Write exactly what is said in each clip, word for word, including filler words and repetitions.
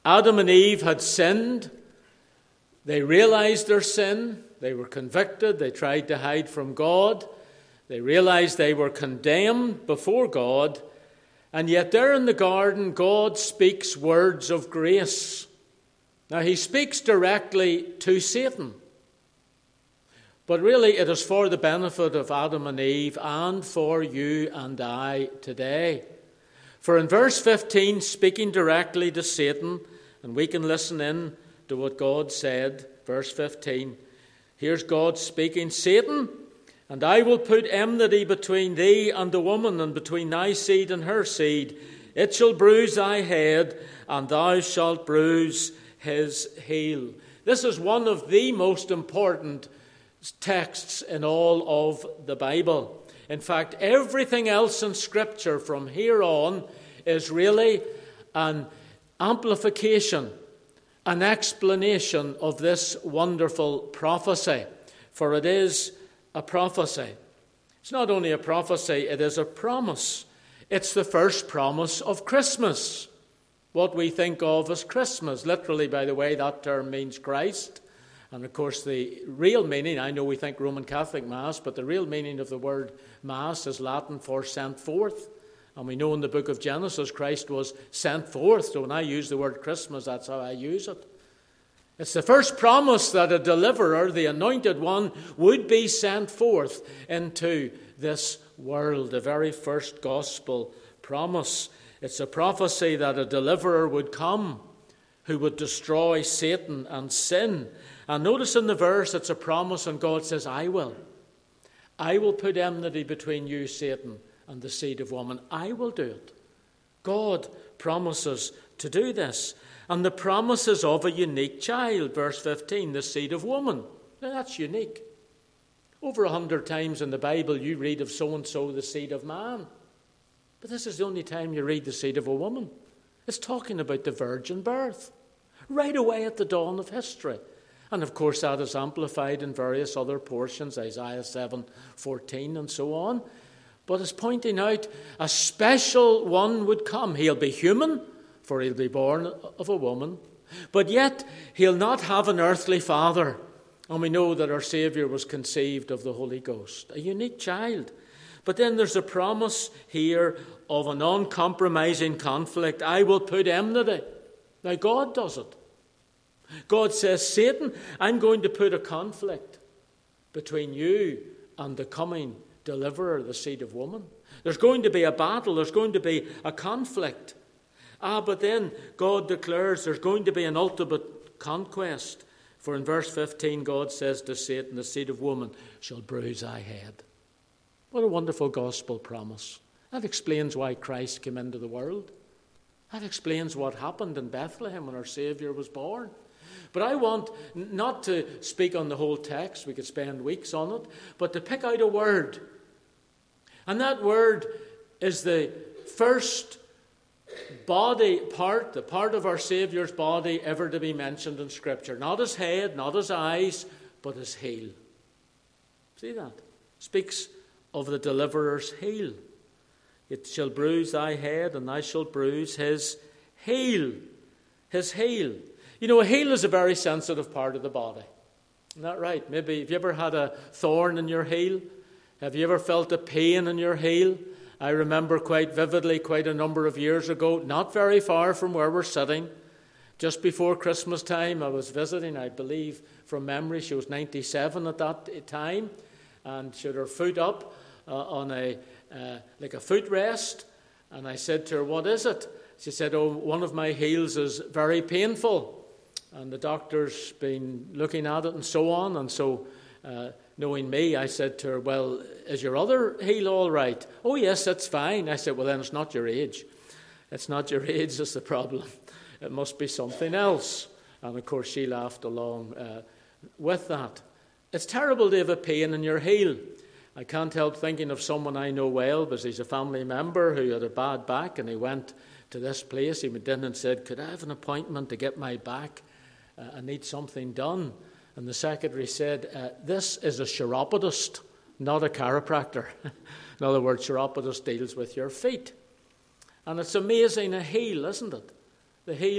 Adam and Eve had sinned. They realized their sin. They were convicted. They tried to hide from God. They realized they were condemned before God. And yet there in the garden, God speaks words of grace. Now, he speaks directly to Satan. But really, it is for the benefit of Adam and Eve and for you and I today. For in verse fifteen, speaking directly to Satan, and we can listen in to what God said, verse fifteen. Here's God speaking, Satan, and I will put enmity between thee and the woman, and between thy seed and her seed. It shall bruise thy head, and thou shalt bruise his heel. This is one of the most important texts in all of the Bible. In fact, everything else in Scripture from here on is really an amplification, an explanation of this wonderful prophecy. For it is a prophecy. It's not only a prophecy, it is a promise. It's the first promise of Christmas. What we think of as Christmas. Literally, by the way, that term means Christ. And of course, the real meaning, I know we think Roman Catholic Mass, but the real meaning of the word Mass is Latin for sent forth. And we know in the book of Genesis, Christ was sent forth. So when I use the word Christmas, that's how I use it. It's the first promise that a deliverer, the anointed one, would be sent forth into this world. The very first gospel promise. It's a prophecy that a deliverer would come who would destroy Satan and sin. And notice in the verse, it's a promise, and God says, I will. I will put enmity between you, Satan, and the seed of woman. I will do it. God promises to do this. And the promise is of a unique child. Verse fifteen, the seed of woman. Now that's unique. Over a hundred times in the Bible you read of so-and-so, the seed of man. But this is the only time you read the seed of a woman. It's talking about the virgin birth. Right away at the dawn of history. And of course that is amplified in various other portions, Isaiah seven fourteen and so on. But it's pointing out a special one would come. He'll be human, for he'll be born of a woman. But yet he'll not have an earthly father. And we know that our Saviour was conceived of the Holy Ghost. A unique child. But then there's a promise here of an uncompromising conflict. I will put enmity. Now God does it. God says, Satan, I'm going to put a conflict between you and the coming deliverer, the seed of woman. There's going to be a battle. There's going to be a conflict. Ah, but then God declares there's going to be an ultimate conquest. For in verse fifteen, God says to Satan, the seed of woman shall bruise thy head. What a wonderful gospel promise. That explains why Christ came into the world. That explains what happened in Bethlehem when our Saviour was born. But I want not to speak on the whole text, we could spend weeks on it, but to pick out a word. And that word is the first body part, the part of our Saviour's body ever to be mentioned in Scripture. Not his head, not his eyes, but his heel. See that? Speaks of the deliverer's heel. It shall bruise thy head, and thou shalt bruise his heel. His heel. You know, a heel is a very sensitive part of the body. Isn't that right? Maybe, have you ever had a thorn in your heel? Have you ever felt a pain in your heel? I remember quite vividly, quite a number of years ago, not very far from where we're sitting, just before Christmas time, I was visiting, I believe, from memory, she was ninety-seven at that time, and she had her foot up uh, on a, uh, like a footrest, and I said to her, what is it? She said, oh, one of my heels is very painful. And the doctor's been looking at it and so on. And so, uh, knowing me, I said to her, well, is your other heel all right? Oh, yes, that's fine. I said, well, then it's not your age. It's not your age that's the problem. It must be something else. And, of course, she laughed along uh, with that. It's terrible to have a pain in your heel. I can't help thinking of someone I know well, because he's a family member who had a bad back, and he went to this place. He went in and said, could I have an appointment to get my back? Uh, I need something done. And the secretary said, uh, this is a chiropodist, not a chiropractor. In other words, chiropodist deals with your feet. And it's amazing, a heel, isn't it? The heel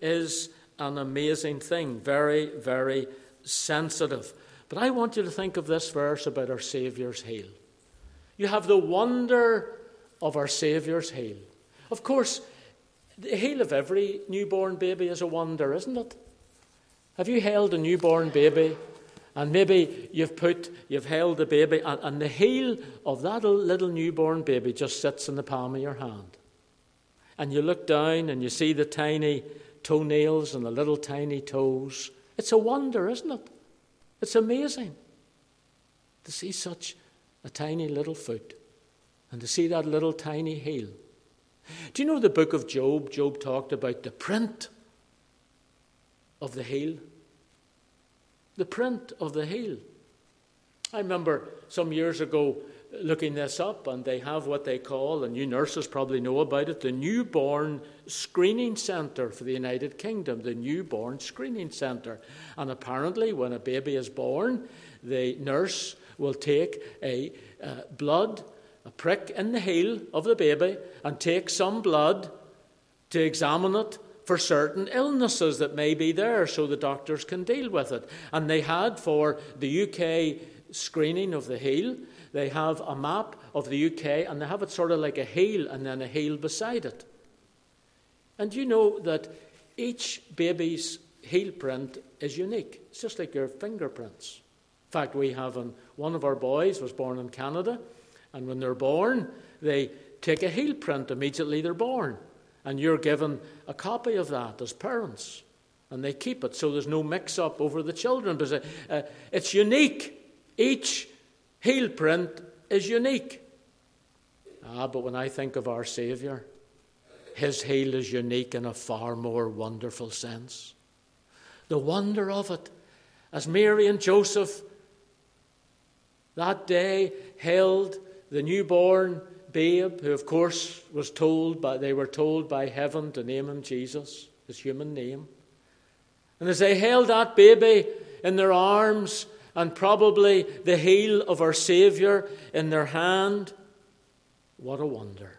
is an amazing thing, very, very sensitive. But I want you to think of this verse about our Saviour's heel. You have the wonder of our Saviour's heel. Of course, the heel of every newborn baby is a wonder, isn't it? Have you held a newborn baby, and maybe you've put, you've held the baby, and, and the heel of that little newborn baby just sits in the palm of your hand. And you look down and you see the tiny toenails and the little tiny toes. It's a wonder, isn't it? It's amazing to see such a tiny little foot and to see that little tiny heel. Do you know the book of Job? Job talked about the print of the heel. The print of the heel. I remember some years ago looking this up, and they have what they call, and you nurses probably know about it, the Newborn Screening Centre for the United Kingdom, the Newborn Screening Centre. And apparently when a baby is born, the nurse will take a uh, blood, a prick in the heel of the baby, and take some blood to examine it for certain illnesses that may be there so the doctors can deal with it. And they had, for the U K screening of the heel, they have a map of the U K, and they have it sort of like a heel and then a heel beside it. And you know that each baby's heel print is unique. It's just like your fingerprints. In fact, we have an, one of our boys was born in Canada, and when they're born, they take a heel print immediately they're born. And you're given a copy of that as parents. And they keep it so there's no mix-up over the children. Because uh, it's unique. Each heel print is unique. Ah, but when I think of our Saviour, his heel is unique in a far more wonderful sense. The wonder of it, as Mary and Joseph that day held the newborn babe, who of course was told by, they were told by heaven to name him Jesus, his human name. And as they held that baby in their arms, and probably the heel of our Saviour in their hand, what a wonder.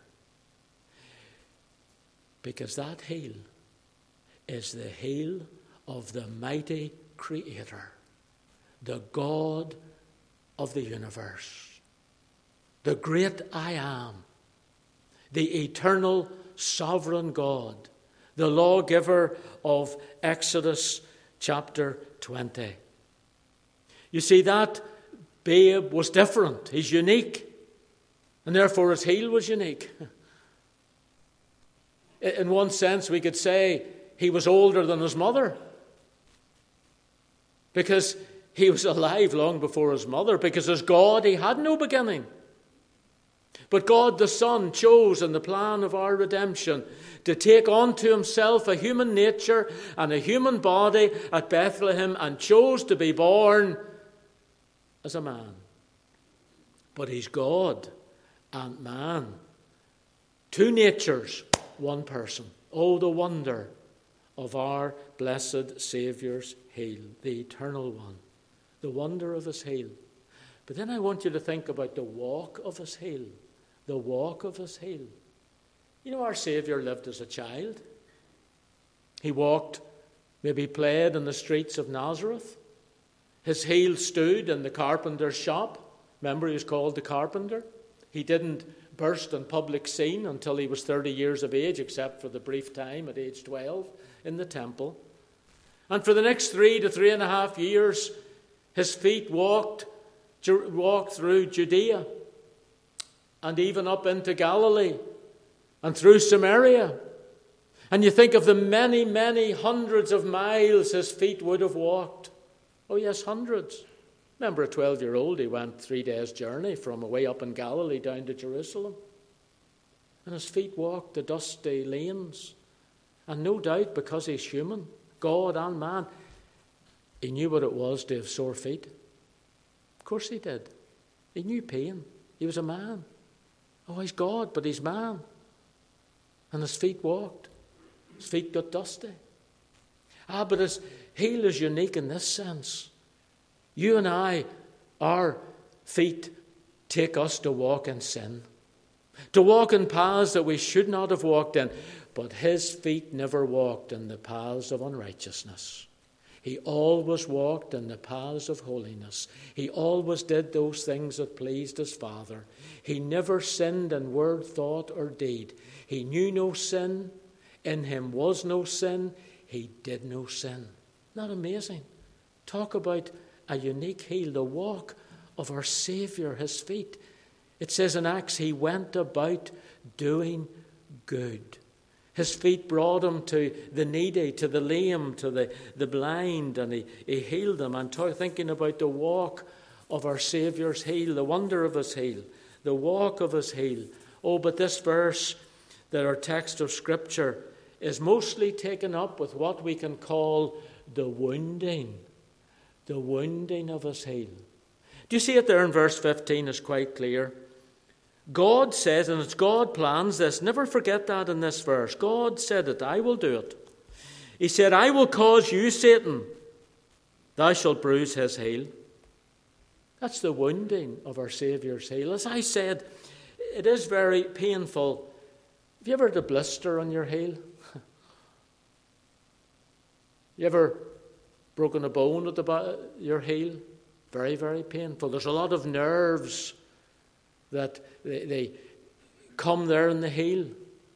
Because that heel is the heel of the mighty Creator, the God of the universe, the great I Am, the eternal sovereign God, the lawgiver of Exodus chapter twenty. You see, that babe was different. He's unique. And therefore his heel was unique. In one sense, we could say he was older than his mother. Because he was alive long before his mother. Because as God, he had no beginning. But God the Son chose in the plan of our redemption to take on to himself a human nature and a human body at Bethlehem, and chose to be born as a man. But he's God and man. Two natures, one person. Oh, the wonder of our blessed Saviour's heel, the eternal one. The wonder of his heel. But then I want you to think about the walk of his heel. The walk of his heel. You know, our Saviour lived as a child. He walked, maybe played in the streets of Nazareth. His heel stood in the carpenter's shop. Remember, he was called the carpenter. He didn't burst on public scene until he was thirty years of age, except for the brief time at age twelve in the temple. And for the next three to three and a half years, his feet walked, walked through Judea and even up into Galilee and through Samaria. And you think of the many, many hundreds of miles his feet would have walked. Oh yes, hundreds. Remember, a twelve-year-old, he went three days' journey from away up in Galilee down to Jerusalem. And his feet walked the dusty lanes. And no doubt, because he's human, God and man, he knew what it was to have sore feet. Of course he did. He knew pain. He was a man. Oh, he's God, but he's man. And his feet walked. His feet got dusty. Ah, but his heel is unique in this sense. You and I, our feet take us to walk in sin, to walk in paths that we should not have walked in. but his feet never walked in the paths of unrighteousness. He always walked in the paths of holiness. He always did those things that pleased his Father. He never sinned in word, thought, or deed. He knew no sin. In him was no sin. He did no sin. Not amazing? Talk about a unique heel, the walk of our Saviour, his feet. It says in Acts, he went about doing good. His feet brought him to the needy, to the lame, to the, the blind, and he, he healed them. And t- thinking about the walk of our Saviour's heel, the wonder of his heel, the walk of his heel. Oh, but this verse, that our text of Scripture, is mostly taken up with what we can call the wounding, the wounding of his heel. Do you see it there in verse fifteen? It's quite clear. God says, and it's God plans this, never forget that in this verse. God said it, I will do it. He said, I will cause you, Satan, thou shalt bruise his heel. That's the wounding of our Saviour's heel. As I said, it is very painful. Have you ever had a blister on your heel? You ever broken a bone at the ba- your heel? Very, very painful. There's a lot of nerves that they, they come there in the heel.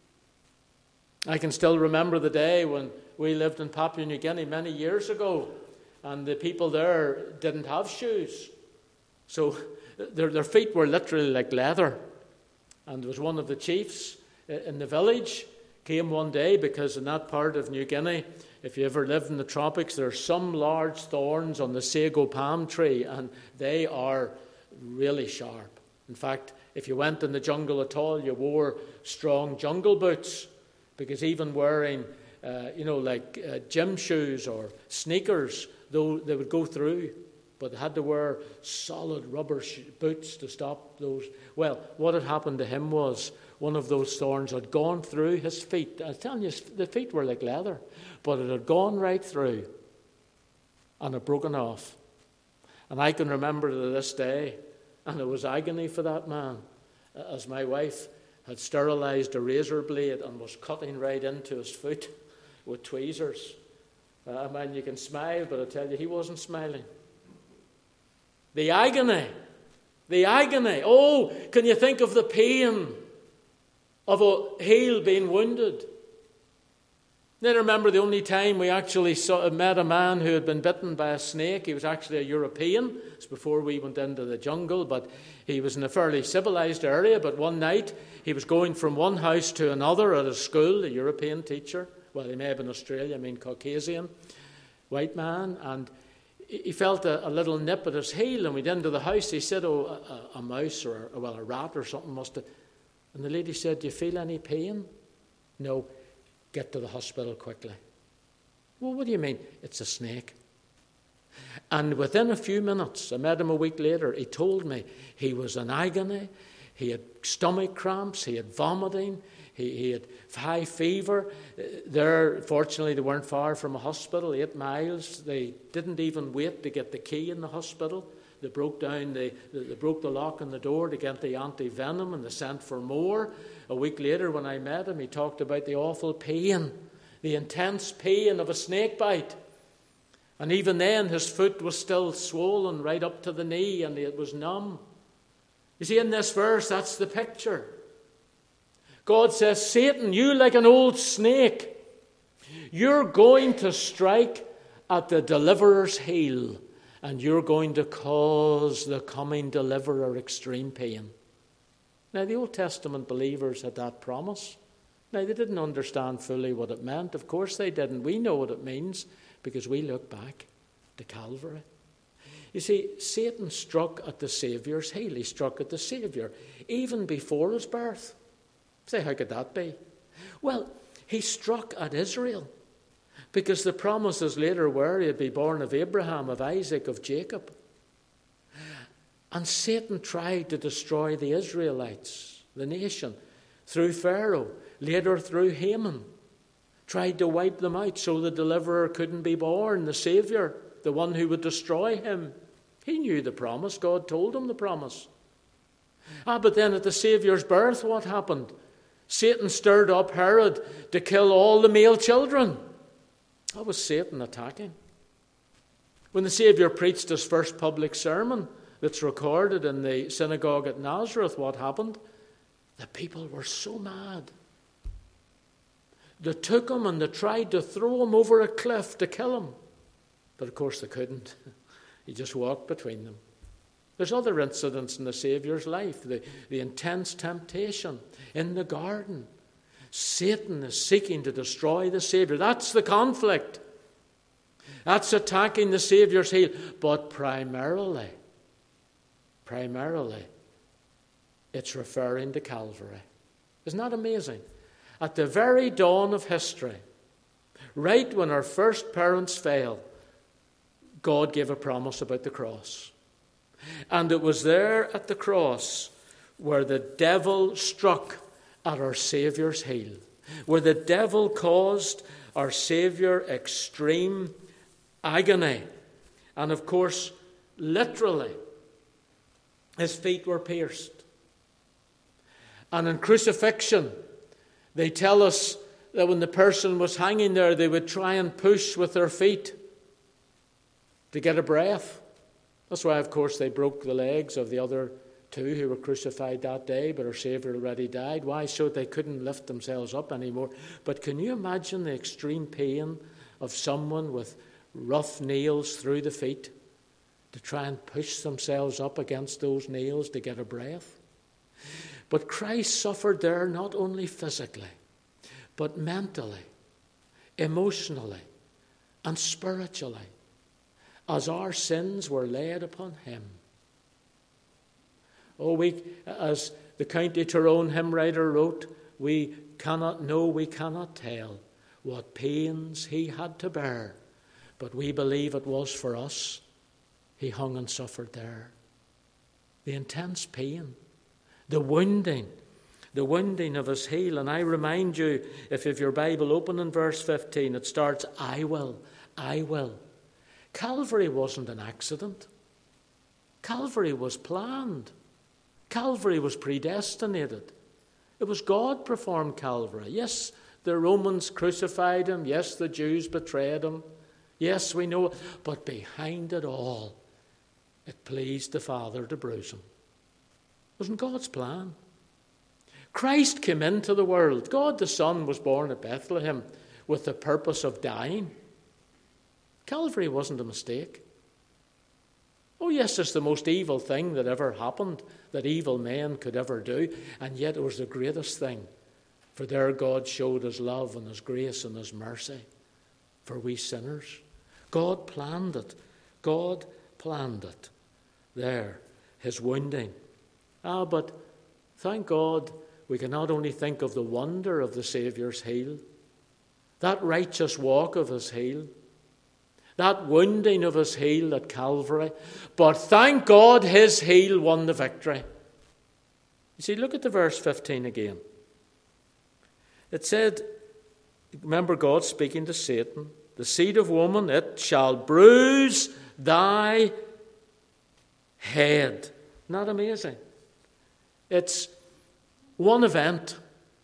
I can still remember the day when we lived in Papua New Guinea many years ago, and the people there didn't have shoes. So their, their feet were literally like leather. And there was one of the chiefs in the village came one day, because in that part of New Guinea, if you ever lived in the tropics, there are some large thorns on the sago palm tree, and they are really sharp. In fact, if you went in the jungle at all, you wore strong jungle boots, because even wearing, uh, you know, like uh, gym shoes or sneakers, though they would go through, but they had to wear solid rubber sh- boots to stop those. Well, what had happened to him was one of those thorns had gone through his feet. I'm telling you, the feet were like leather, but it had gone right through and had broken off. And I can remember to this day, and it was agony for that man, as my wife had sterilized a razor blade and was cutting right into his foot with tweezers. Uh, I mean, you can smile, but I tell you, he wasn't smiling. The agony, the agony. Oh, can you think of the pain of a heel being wounded? Then I remember the only time we actually saw, met a man who had been bitten by a snake. He was actually a European. It's before we went into the jungle, but he was in a fairly civilized area. But one night he was going from one house to another at a school, a European teacher. Well, he may have been Australian, I mean Caucasian, white man. And he felt a, a little nip at his heel, and we went into the house. He said, oh, a, a mouse or, a, well, a rat or something must have. And the lady said, do you feel any pain? No. Get to the hospital quickly. Well, what do you mean? It's a snake. And within a few minutes, I met him a week later, he told me he was in agony, he had stomach cramps, he had vomiting, he, he had high fever. There, fortunately, they weren't far from a hospital, eight miles. They didn't even wait to get the key in the hospital. They broke down the, they broke the lock on the door to get the anti-venom, and they sent for more. A week later, when I met him, he talked about the awful pain, the intense pain of a snake bite. And even then, his foot was still swollen right up to the knee, and it was numb. You see, in this verse, that's the picture. God says, Satan, you like an old snake, you're going to strike at the deliverer's heel, and you're going to cause the coming deliverer extreme pain. Now, the Old Testament believers had that promise. Now, they didn't understand fully what it meant. Of course they didn't. We know what it means because we look back to Calvary. You see, Satan struck at the Saviour's heel. He struck at the Saviour even before his birth. Say, how could that be? Well, he struck at Israel because the promises later were he'd be born of Abraham, of Isaac, of Jacob. And Satan tried to destroy the Israelites, the nation, through Pharaoh, later through Haman. Tried to wipe them out so the deliverer couldn't be born, the Saviour, the one who would destroy him. He knew the promise. God told him the promise. Ah, but then at the Saviour's birth, what happened? Satan stirred up Herod to kill all the male children. That was Satan attacking. When the Saviour preached his first public sermon that's recorded in the synagogue at Nazareth, what happened? The people were so mad. They took him and they tried to throw him over a cliff to kill him. But of course they couldn't. He just walked between them. There's other incidents in the Saviour's life. The, the intense temptation in the garden. Satan is seeking to destroy the Saviour. That's the conflict. That's attacking the Saviour's heel. But primarily, primarily, it's referring to Calvary. Isn't that amazing? At the very dawn of history, right when our first parents failed, God gave a promise about the cross. And it was there at the cross where the devil struck at our Saviour's heel, where the devil caused our Saviour extreme agony. And of course, literally, his feet were pierced. And in crucifixion, they tell us that when the person was hanging there, they would try and push with their feet to get a breath. That's why, of course, they broke the legs of the other two who were crucified that day, but our Saviour already died. Why? So they couldn't lift themselves up anymore. But can you imagine the extreme pain of someone with rough nails through the feet to try and push themselves up against those nails to get a breath? But Christ suffered there not only physically, but mentally, emotionally, and spiritually, as our sins were laid upon him. Oh, we, as the County Tyrone hymn writer wrote, we cannot know, we cannot tell what pains he had to bear, but we believe it was for us. He hung and suffered there. The intense pain, the wounding, the wounding of his heel. And I remind you, if you have your Bible open in verse fifteen, it starts, I will, I will. Calvary wasn't an accident. Calvary was planned. Calvary was predestinated. It was God performed Calvary. Yes, the Romans crucified him. Yes, the Jews betrayed him. Yes, we know it. But behind it all, it pleased the Father to bruise him. It wasn't God's plan. Christ came into the world. God the Son was born at Bethlehem with the purpose of dying. Calvary wasn't a mistake. Oh yes, it's the most evil thing that ever happened, that evil men could ever do, and yet it was the greatest thing. For there God showed his love and his grace and his mercy for we sinners. God planned it. God planned it. There, his wounding. Ah, but thank God we can not only think of the wonder of the Saviour's heel, that righteous walk of his heel, that wounding of his heel at Calvary, but thank God his heel won the victory. You see, look at the verse fifteen again. It said, remember God speaking to Satan, the seed of woman, it shall bruise thy head. Isn't that amazing? It's one event.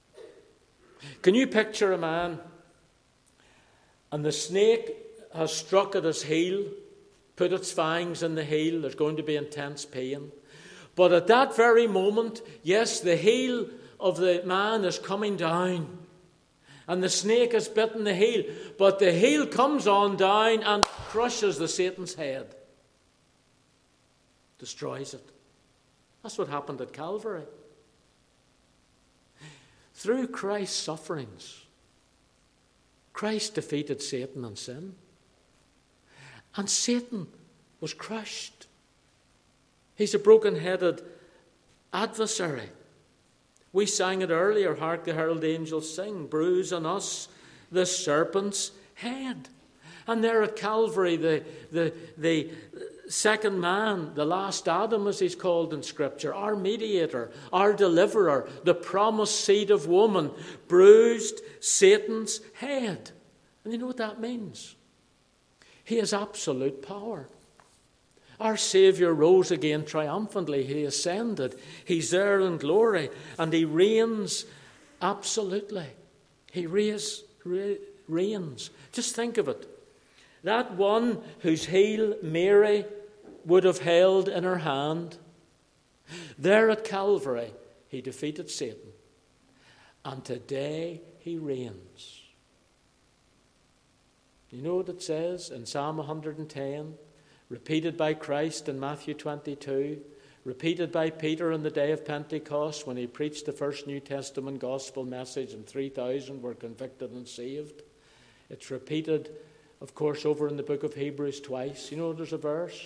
Can you picture a man and the snake has struck at his heel, put its fangs in the heel, there's going to be intense pain. But at that very moment, yes, the heel of the man is coming down. And the snake has bitten the heel. But the heel comes on down and crushes the Satan's head. Destroys it. That's what happened at Calvary. Through Christ's sufferings, Christ defeated Satan and sin. And Satan was crushed. He's a broken-headed adversary. We sang it earlier, hark the herald angels sing, bruise on us the serpent's head. And there at Calvary, the, the, the second man, the last Adam as he's called in Scripture, our mediator, our deliverer, the promised seed of woman, bruised Satan's head. And you know what that means? He has absolute power. Our Saviour rose again triumphantly. He ascended. He's there in glory. And he reigns Absolutely. He reigns, reigns. Just think of it. That one whose heel Mary would have held in her hand, there at Calvary, he defeated Satan. And today he reigns. You know what it says in Psalm one hundred ten, repeated by Christ in Matthew twenty-two, repeated by Peter on the day of Pentecost when he preached the first New Testament gospel message and three thousand were convicted and saved. It's repeated, of course, over in the book of Hebrews twice. You know, there's a verse.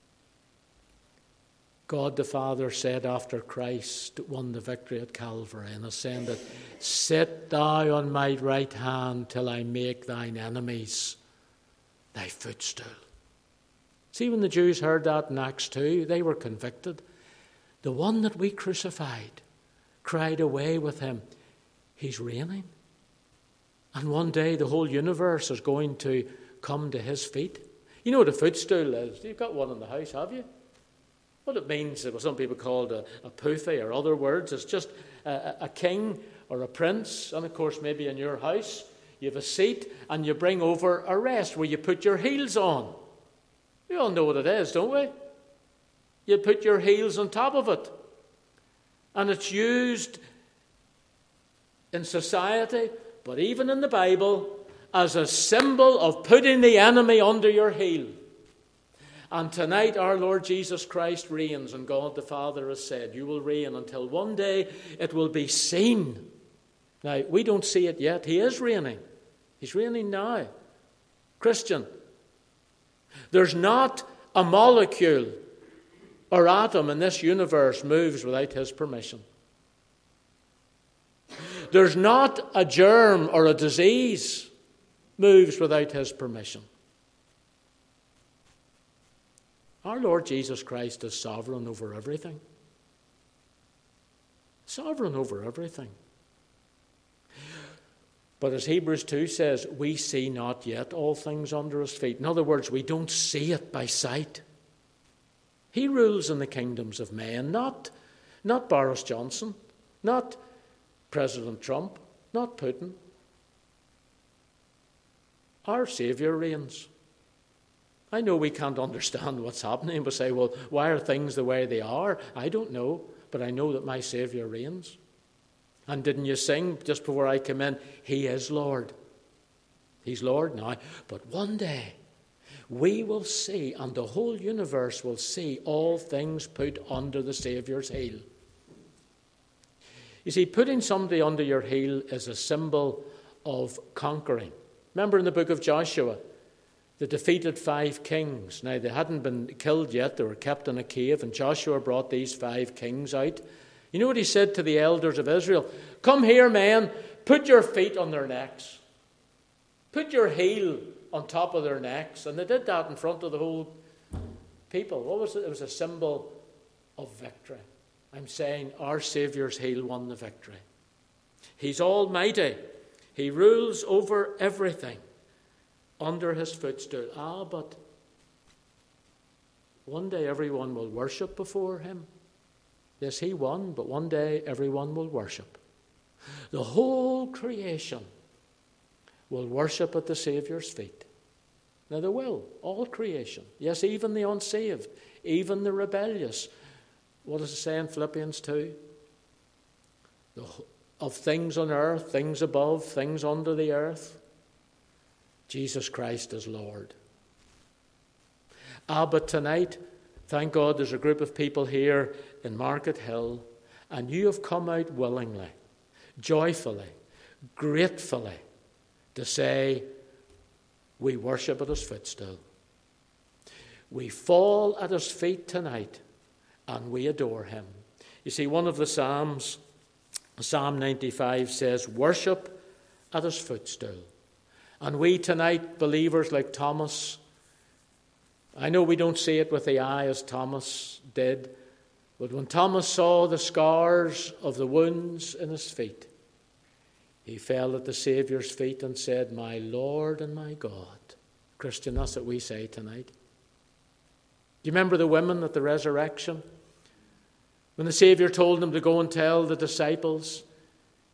God the Father said after Christ won the victory at Calvary and ascended, sit thou on my right hand till I make thine enemies thy footstool. See, when the Jews heard that in Acts two, they were convicted. The one that we crucified cried away with him, he's reigning. And one day the whole universe is going to come to his feet. You know what a footstool is? You've got one in the house, have you? What it means, what some people call a, a puthi or other words, it's just a, a king or a prince. And of course, maybe in your house, you have a seat and you bring over a rest where you put your heels on. We all know what it is, don't we? You put your heels on top of it. And it's used in society, but even in the Bible, as a symbol of putting the enemy under your heel. And tonight our Lord Jesus Christ reigns, and God the Father has said, you will reign until one day it will be seen. Now, we don't see it yet. He is reigning. He's reigning now. Christian, there's not a molecule or atom in this universe moves without his permission. There's not a germ or a disease moves without his permission. Our Lord Jesus Christ is sovereign over everything. Sovereign over everything. But as Hebrews two says, we see not yet all things under his feet. In other words, we don't see it by sight. He rules in the kingdoms of men, not, not Boris Johnson, not President Trump, not Putin. Our Saviour reigns. I know we can't understand what's happening, but say, well, why are things the way they are? I don't know, but I know that my Saviour reigns. And didn't you sing just before I came in, He is Lord. He's Lord now. But one day, we will see, and the whole universe will see, all things put under the Saviour's heel. You see, putting somebody under your heel is a symbol of conquering. Remember in the book of Joshua, the defeated five kings. Now, they hadn't been killed yet. They were kept in a cave, and Joshua brought these five kings out. You know what he said to the elders of Israel? Come here, men. Put your feet on their necks. Put your heel on top of their necks. And they did that in front of the whole people. What was it? It was a symbol of victory. I'm saying our Saviour's heel won the victory. He's almighty. He rules over everything under his footstool. Ah, but one day everyone will worship before him. Yes, he won, but one day everyone will worship. The whole creation will worship at the Saviour's feet. Now they will, all creation. Yes, even the unsaved, even the rebellious. What does it say in Philippians two? The, of things on earth, things above, things under the earth. Jesus Christ is Lord. Ah, but tonight, thank God there's a group of people here in Market Hill, and you have come out willingly, joyfully, gratefully to say, we worship at his footstool. We fall at his feet tonight and we adore him. You see, one of the Psalms, Psalm ninety-five, says, worship at his footstool. And we tonight, believers like Thomas, I know we don't see it with the eye as Thomas did, but when Thomas saw the scars of the wounds in his feet, he fell at the Saviour's feet and said, my Lord and my God. Christian, that's what we say tonight. Do you remember the women at the resurrection? When the Saviour told them to go and tell the disciples,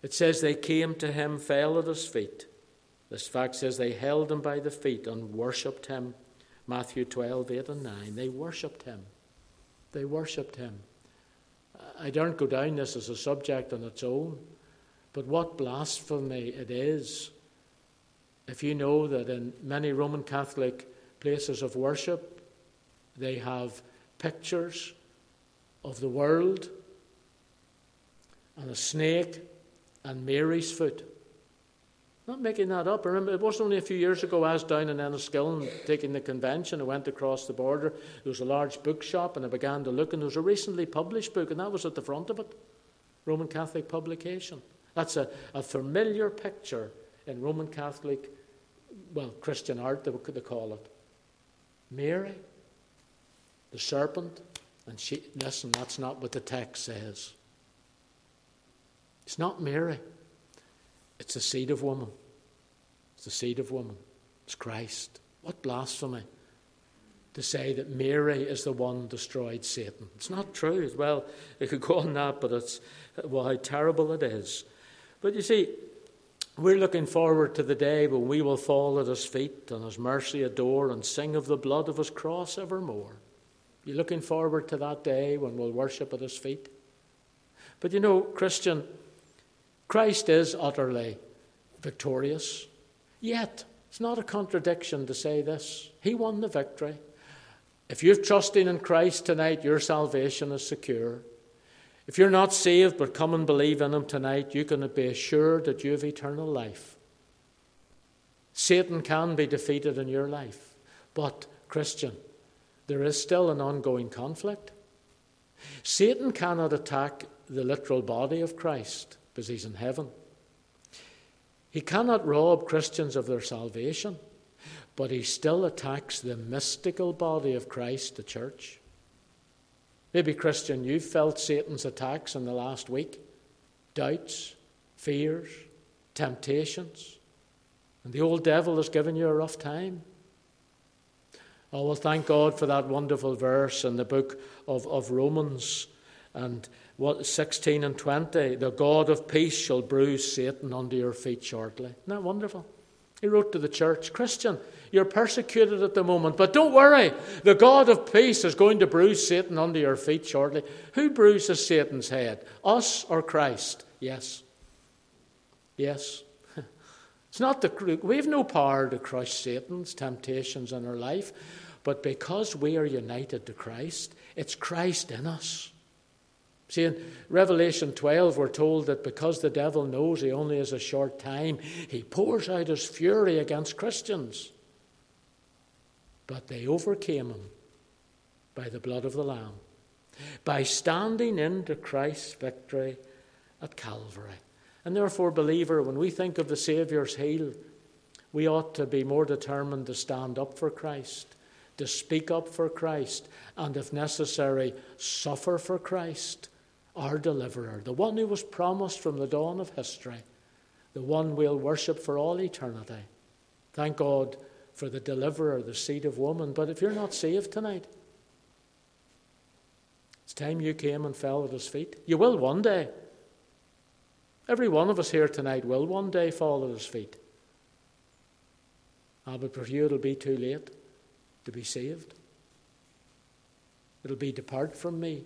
It says they came to him, fell at his feet. This fact says they held him by the feet and worshipped him. Matthew twelve, eight and nine. They worshipped him. They worshipped him. I daren't go down this as a subject on its own, but what blasphemy it is if you know that in many Roman Catholic places of worship they have pictures of the world and a snake and Mary's foot. I'm not making that up. I remember it wasn't only a few years ago I was down in Enniskillen taking the convention. I went across the border. There was a large bookshop and I began to look, and there was a recently published book, and that was at the front of it. Roman Catholic publication. That's a, a familiar picture in Roman Catholic, well, Christian art, they would call it. Mary, the serpent, and she, listen, that's not what the text says. It's not Mary. It's the seed of woman. It's the seed of woman. It's Christ. What blasphemy to say that Mary is the one who destroyed Satan. It's not true. Well, it could go on that, but it's, well, how terrible it is. But you see, we're looking forward to the day when we will fall at his feet and his mercy adore and sing of the blood of his cross evermore. You're looking forward to that day when we'll worship at his feet. But you know, Christian, Christ is utterly victorious. Yet, it's not a contradiction to say this. He won the victory. If you're trusting in Christ tonight, your salvation is secure. If you're not saved but come and believe in him tonight, you can be assured that you have eternal life. Satan can be defeated in your life. But, Christian, there is still an ongoing conflict. Satan cannot attack the literal body of Christ because he's in heaven. He cannot rob Christians of their salvation, but he still attacks the mystical body of Christ, the church. Maybe, Christian, you've felt Satan's attacks in the last week. Doubts, fears, temptations. And the old devil has given you a rough time. Oh, well, thank God for that wonderful verse in the book of, of Romans. And what sixteen and twenty, the God of peace shall bruise Satan under your feet shortly. Isn't that wonderful? He wrote to the church, Christian, you're persecuted at the moment, but don't worry. The God of peace is going to bruise Satan under your feet shortly. Who bruises Satan's head? Us or Christ? Yes. Yes. It's not the, we have no power to crush Satan's temptations in our life, but because we are united to Christ, it's Christ in us. See, in Revelation twelve, we're told that because the devil knows he only has a short time, he pours out his fury against Christians. But they overcame him by the blood of the Lamb, by standing into Christ's victory at Calvary. And therefore, believer, when we think of the Saviour's heel, we ought to be more determined to stand up for Christ, to speak up for Christ, and if necessary, suffer for Christ, our deliverer, the one who was promised from the dawn of history, the one we'll worship for all eternity. Thank God for the deliverer, the seed of woman. But if you're not saved tonight, it's time you came and fell at his feet. You will one day. Every one of us here tonight will one day fall at his feet. Ah, but for you it'll be too late to be saved. It'll be depart from me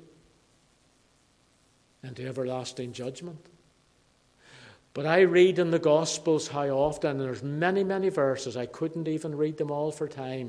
into everlasting judgment. But I read in the Gospels how often, and there's many, many verses, I couldn't even read them all for time,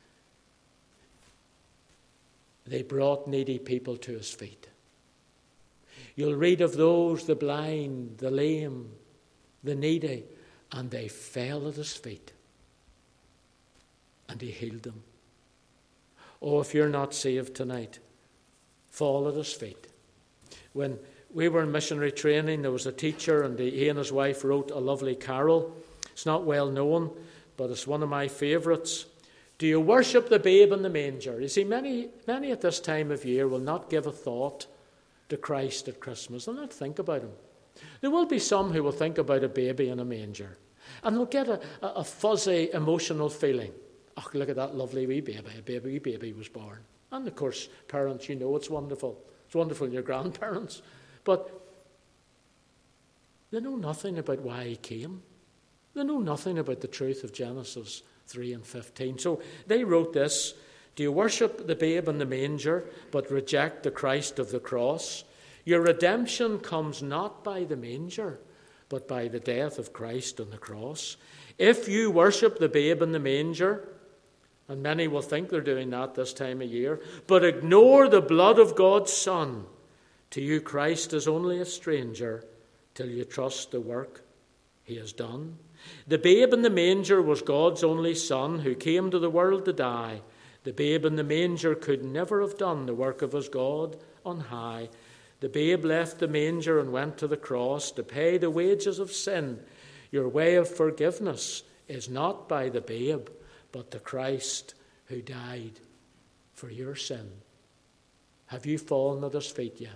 they brought needy people to his feet. You'll read of those, the blind, the lame, the needy, and they fell at his feet. And he healed them. Oh, if you're not saved tonight, fall at his feet. When we were in missionary training, there was a teacher, and he and his wife wrote a lovely carol. It's not well known, but it's one of my favourites. Do you worship the babe in the manger? You see, many, many at this time of year will not give a thought to Christ at Christmas. They'll not think about him. There will be some who will think about a baby in a manger, and they'll get a, a, a fuzzy emotional feeling. Oh, look at that lovely wee baby. A baby, wee baby was born. And of course, parents, you know it's wonderful. It's wonderful in your grandparents. But They know nothing about why he came. They know nothing about the truth of Genesis three and fifteen. So they wrote this: do you worship the babe in the manger, but reject the Christ of the cross? Your redemption comes not by the manger, but by the death of Christ on the cross. If you worship the babe in the manger, and many will think they're doing that this time of year, but ignore the blood of God's Son, to you Christ is only a stranger till you trust the work he has done. The babe in the manger was God's only Son, who came to the world to die. The babe in the manger could never have done the work of his God on high. The babe left the manger and went to the cross to pay the wages of sin. Your way of forgiveness is not by the babe, but the Christ who died for your sin. Have you fallen at his feet yet?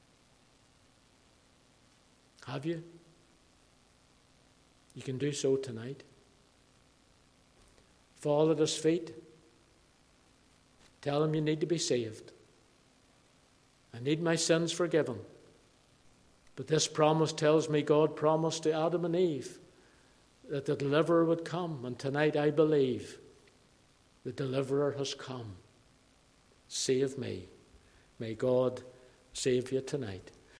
Have you? You can do so tonight. Fall at his feet. Tell him you need to be saved. I need my sins forgiven. But this promise tells me God promised to Adam and Eve that the deliverer would come. And tonight I believe the deliverer has come. Save me. May God save you tonight.